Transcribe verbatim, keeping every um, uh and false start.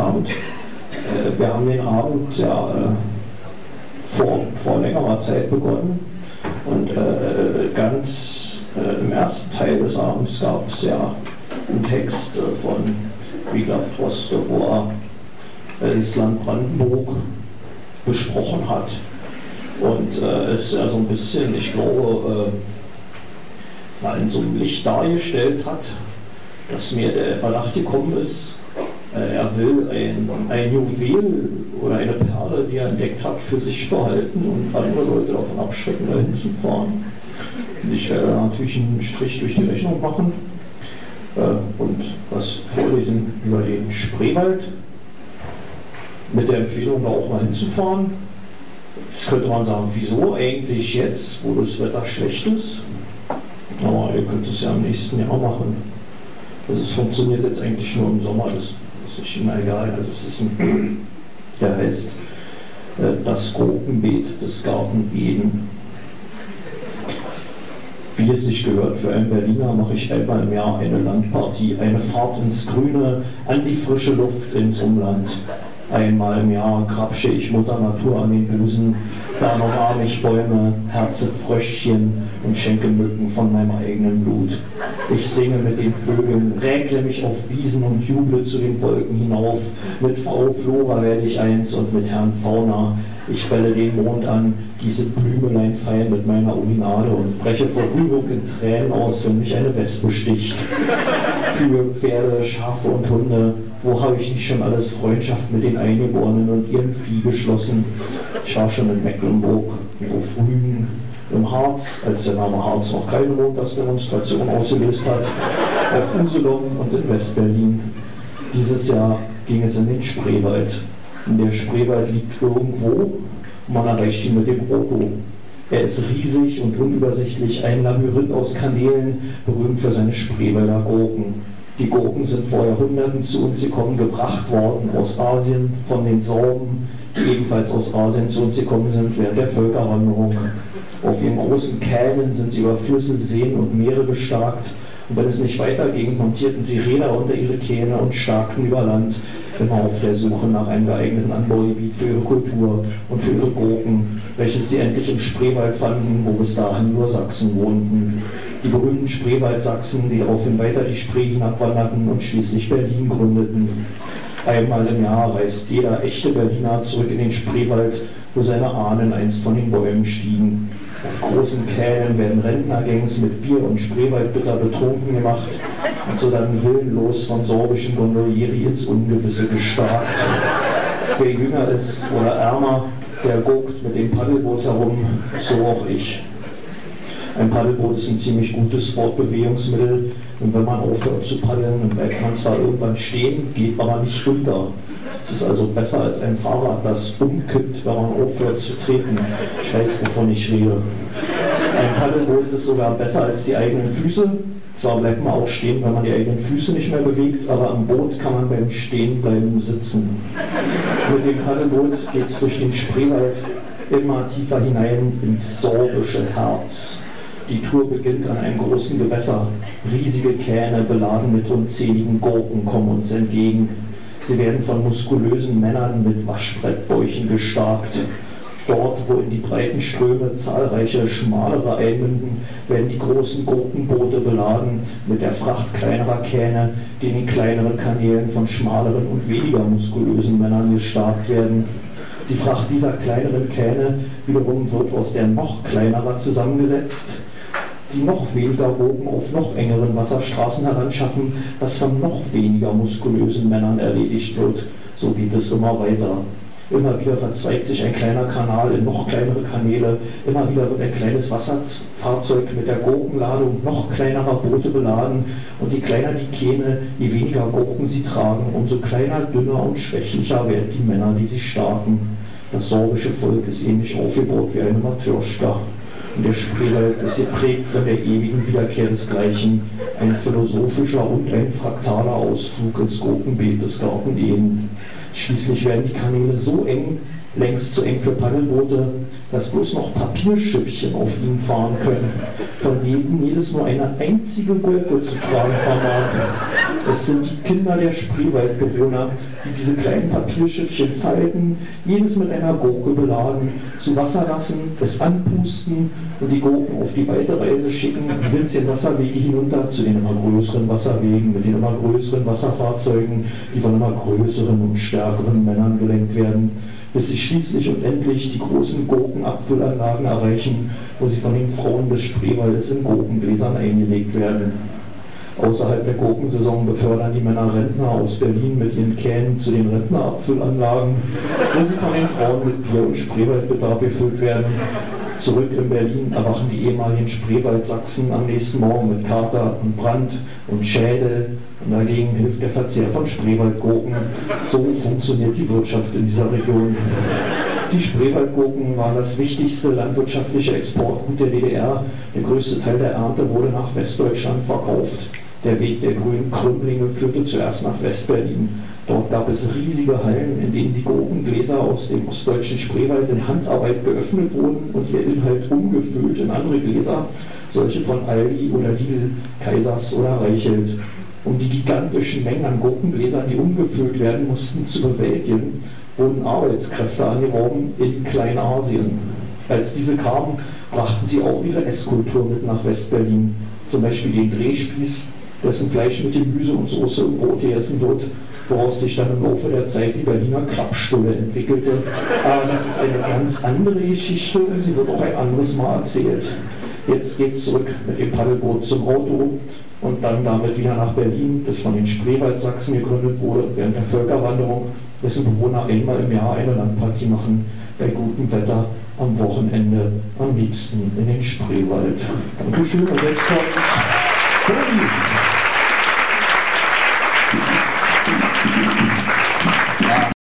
Abend. Äh, wir haben den Abend ja äh, vor, vor längerer Zeit begonnen und äh, ganz äh, im ersten Teil des Abends gab es ja einen Text äh, von Wiglaf Droste, wo er äh, das Land Brandenburg besprochen hat. Und äh, es ja so ein bisschen, ich glaube, äh, mal in so einem Licht dargestellt hat, dass mir der Verdacht gekommen ist, äh, er will ein, ein Juwel oder eine Perle, die er entdeckt hat, für sich behalten und andere Leute davon abschrecken, dahin zu fahren. Und ich werde natürlich einen Strich durch die Rechnung machen äh, und was vorlesen über den Spreewald, mit der Empfehlung, da auch mal hinzufahren. Jetzt könnte man sagen, wieso eigentlich jetzt, wo das Wetter schlecht ist? Aber ihr könnt es ja im nächsten Jahr machen. Also es funktioniert jetzt eigentlich nur im Sommer, das, das ist Ihnen egal. Also es ist ein, der heißt äh, das Gurkenbeet des Garten Eden. Wie es sich gehört für einen Berliner, mache ich einmal im Jahr eine Landpartie, eine Fahrt ins Grüne, an die frische Luft, ins Umland. Einmal im Jahr krapsche ich Mutter Natur an den Busen, dann umarme ich Bäume, herze Fröschchen und schenke Mücken von meinem eigenen Blut. Ich singe mit den Vögeln, räkle mich auf Wiesen und juble zu den Wolken hinauf. Mit Frau Flora werde ich eins und mit Herrn Fauna. Ich belle den Mond an, gieße Blümelein fein mit meiner Urinale und breche vor Rührung in Tränen aus, wenn mich eine Wespe sticht. Kühe, Pferde, Schafe und Hunde, wo habe ich nicht schon alles Freundschaft mit den Eingeborenen und ihrem Vieh geschlossen? Ich war schon in Mecklenburg, auf Rügen, im Harz, als der Name Harz noch keine Montagsdemonstration ausgelöst hat, auf Usedom und in Westberlin. Dieses Jahr ging es in den Spreewald. Und der Spreewald liegt irgendwo, man erreicht ihn mit dem Auto. Er ist riesig und unübersichtlich, ein Labyrinth aus Kanälen, berühmt für seine Spreewälder Gurken. Die Gurken sind vor Jahrhunderten zu uns gekommen, gebracht worden aus Asien, von den Sorben, die ebenfalls aus Asien zu uns gekommen sind während der Völkerwanderung. Auf ihren großen Kähnen sind sie über Flüsse, Seen und Meere gestarkt. Und wenn es nicht weiterging, montierten sie Räder unter ihre Kähne und starkten über Land, immer auf der Suche nach einem geeigneten Anbaugebiet für ihre Kultur und für ihre Gurken, welches sie endlich im Spreewald fanden, wo bis dahin nur Sachsen wohnten. Die berühmten Spreewaldsachsen, die daraufhin weiter die Spree hinabwanderten und schließlich Berlin gründeten. Einmal im Jahr reist jeder echte Berliner zurück in den Spreewald, wo seine Ahnen einst von den Bäumen stiegen. Auf großen Kähnen werden Rentnergangs mit Bier und Spreewaldbitter betrunken gemacht und so dann willenlos von sorbischen Gondolieri ins Ungewisse gestarrt. Wer jünger ist oder ärmer, der guckt mit dem Paddelboot herum, so auch ich. Ein Paddelboot ist ein ziemlich gutes Fortbewegungsmittel und wenn man aufhört zu paddeln, dann bleibt man zwar irgendwann stehen, geht aber nicht runter. Es ist also besser als ein Fahrrad, das umkippt, wenn man aufhört zu treten. Ich weiß, wovon ich rede. Ein Paddelboot ist sogar besser als die eigenen Füße. Zwar bleibt man auch stehen, wenn man die eigenen Füße nicht mehr bewegt, aber am Boot kann man beim Stehenbleiben sitzen. Mit dem Paddelboot geht es durch den Spreewald immer tiefer hinein ins sorbische Herz. Die Tour beginnt an einem großen Gewässer. Riesige Kähne beladen mit unzähligen Gurken kommen uns entgegen. Sie werden von muskulösen Männern mit Waschbrettbäuchen gestarkt. Dort, wo in die breiten Ströme zahlreiche schmalere einmünden, werden die großen Gurkenboote beladen mit der Fracht kleinerer Kähne, die in den kleineren Kanälen von schmaleren und weniger muskulösen Männern gestarkt werden. Die Fracht dieser kleineren Kähne wiederum wird aus der noch kleinerer zusammengesetzt, die noch weniger Gurken auf noch engeren Wasserstraßen heranschaffen, das von noch weniger muskulösen Männern erledigt wird. So geht es immer weiter. Immer wieder verzweigt sich ein kleiner Kanal in noch kleinere Kanäle, immer wieder wird ein kleines Wasserfahrzeug mit der Gurkenladung noch kleinerer Boote beladen und je kleiner die Kähne, je weniger Gurken sie tragen, umso kleiner, dünner und schwächlicher werden die Männer, die sie starten. Das sorbische Volk ist ähnlich aufgebaut wie eine Matürschka. Und der Spreewald ist geprägt von der ewigen Wiederkehr desgleichen, ein philosophischer und ein fraktaler Ausflug ins Gurkenbeet des Garten Eden. Schließlich werden die Kanäle so eng, längst zu eng für Paddelboote, dass bloß noch Papierschiffchen auf ihnen fahren können, von denen jedes nur eine einzige Gurke zu tragen vermag. Es sind die Kinder der Spreewaldbewohner, die diese kleinen Papierschiffchen falten, jedes mit einer Gurke beladen, zu Wasser lassen, es anpusten und die Gurken auf die weite Reise schicken, die winzigen Wasserwege hinunter zu den immer größeren Wasserwegen mit den immer größeren Wasserfahrzeugen, die von immer größeren und stärkeren Männern gelenkt werden, bis sie schließlich und endlich die großen Gurkenabfüllanlagen erreichen, wo sie von den Frauen des Spreewaldes in Gurkengläsern eingelegt werden. Außerhalb der Gurkensaison befördern die Männer Rentner aus Berlin mit ihren Kähnen zu den Rentnerabfüllanlagen, wo sie von den Frauen mit Bier und Spreewaldbedarf gefüllt werden. Zurück in Berlin erwachen die ehemaligen Spreewaldsachsen am nächsten Morgen mit Kater und Brand und Schädel und dagegen hilft der Verzehr von Spreewaldgurken. So funktioniert die Wirtschaft in dieser Region. Die Spreewaldgurken waren das wichtigste landwirtschaftliche Exportgut der D D R. Der größte Teil der Ernte wurde nach Westdeutschland verkauft. Der Weg der grünen Krümmlinge führte zuerst nach Westberlin. Dort gab es riesige Hallen, in denen die Gurkengläser aus dem ostdeutschen Spreewald in Handarbeit geöffnet wurden und ihr Inhalt umgefüllt in andere Gläser, solche von Aldi oder Lidl, Kaisers oder Reichelt. Um die gigantischen Mengen an Gurkengläsern, die umgefüllt werden mussten, zu bewältigen, wurden Arbeitskräfte angeworben in Kleinasien. Als diese kamen, brachten sie auch ihre Esskultur mit nach Westberlin. Zum Beispiel den Drehspieß, dessen Fleisch mit Gemüse und Soße im Brot gegessen wird, woraus sich dann im Laufe der Zeit die Berliner Krabbenstulle entwickelte. Aber das ist eine ganz andere Geschichte, sie wird auch ein anderes Mal erzählt. Jetzt geht es zurück mit dem Paddelboot zum Auto und dann damit wieder nach Berlin, das von den Spreewaldsachsen gegründet wurde während der Völkerwanderung, dessen Bewohner einmal im Jahr eine Landpartie machen, bei gutem Wetter am Wochenende, am liebsten in den Spreewald. Dankeschön und jetzt kommt Berlin.